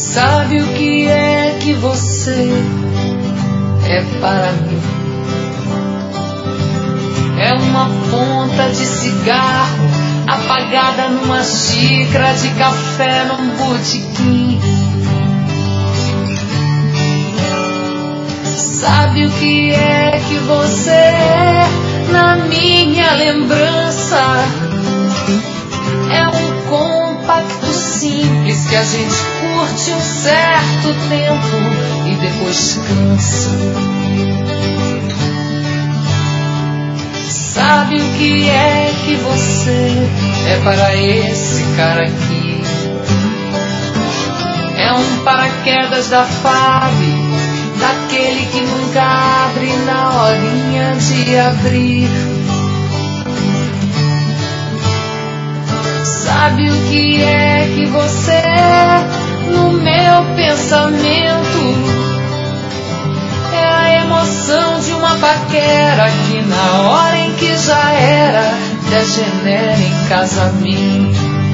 Sabe o que é que você é para mim? É uma ponta de cigarro apagada numa xícara de café num botequim. Sabe o que é que você é na minha lembrança? É um compacto simples que a gente curte um certo tempo e depois cansa. Sabe o que é que você é para esse cara aqui? É um paraquedas da FAB, daquele que nunca abre na horinha de abrir. Sabe o que é que você é no meu pensamento? É a emoção de uma paquera que na hora em que já era degenera em casamento.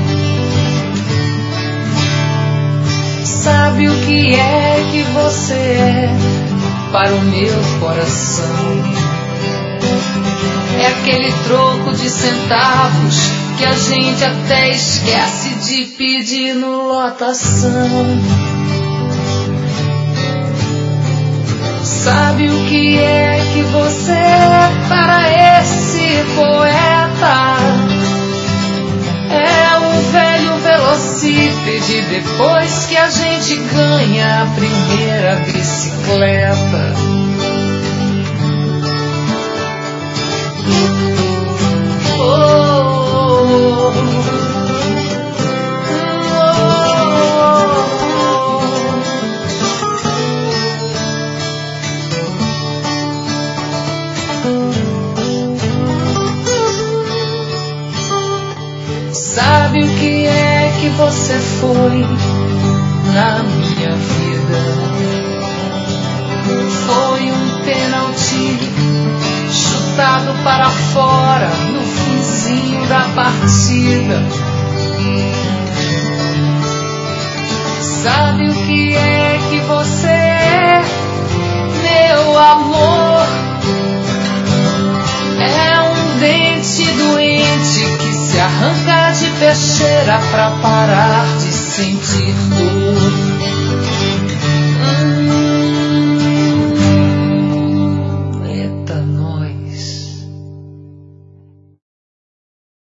Sabe o que é que você é para o meu coração? É aquele troco de centavos que a gente até esquece de pedir no lotação. Sabe o que é que você é para esse poeta? É um velho velocípede depois que a gente ganha a primeira bicicleta. Sabe o que é que você foi na minha vida? Foi um pênalti chutado para fora no finzinho da partida. Sabe o que é que você é, meu amor? É um dente doente que se arranca de peixeira pra parar de